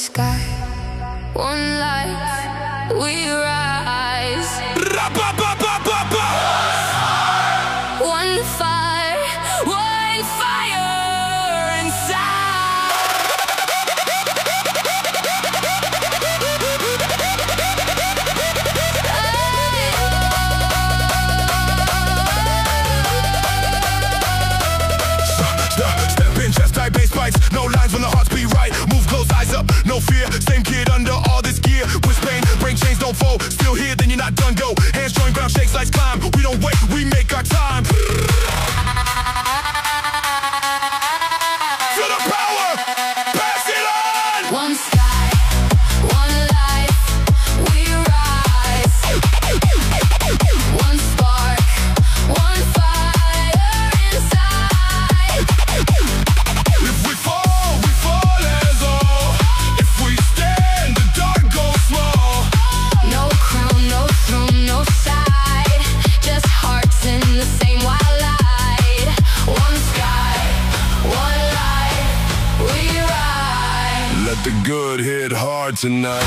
sky, one life, we rise. One fire, one fire inside. Step in, chest tight, bass bites, no lines when the hearts beat right. Move close, eyes up, no fear. Same kid under all this gear. With pain, break chains, don't fold. Still here, then you're not done, go. Hands join ground, shakes, lights climb. We don't wait, we make our time. Feel the power, pass it on. One sky, one life, we rise. One spark, one fire inside. If we fall as all. If we stand, the dark goes small. No crown, no throne, no side, just hearts in the same wild light. One sky, one life, we rise. Let the good hit hard tonight.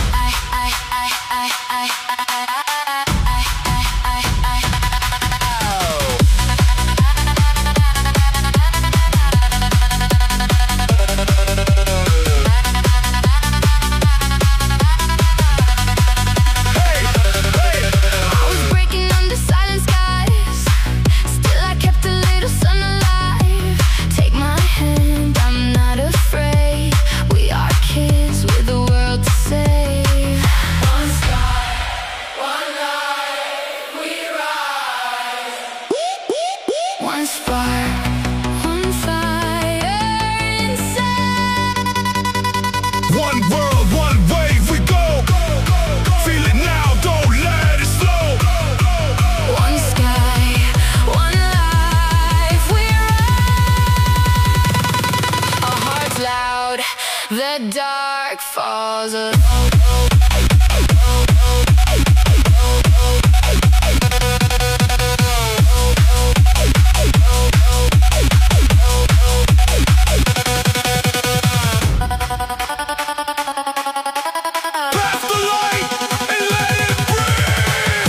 I was breaking under silent skies, still I kept a little sun alive. Take my hand, I'm not afraid. We are kids with the world to save. One sky, one life, we rise. One spark, one fire inside. One world, one wave, we go. Feel it now, don't let it slow. One sky, one life, we rise. Our hearts loud, the dark falls alone. Pass the light and let it breathe.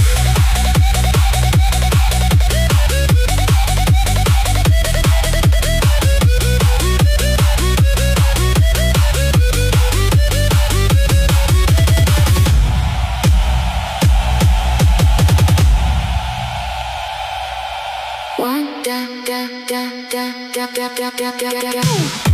One, da, da, da, da, da, da, da, da, da, da.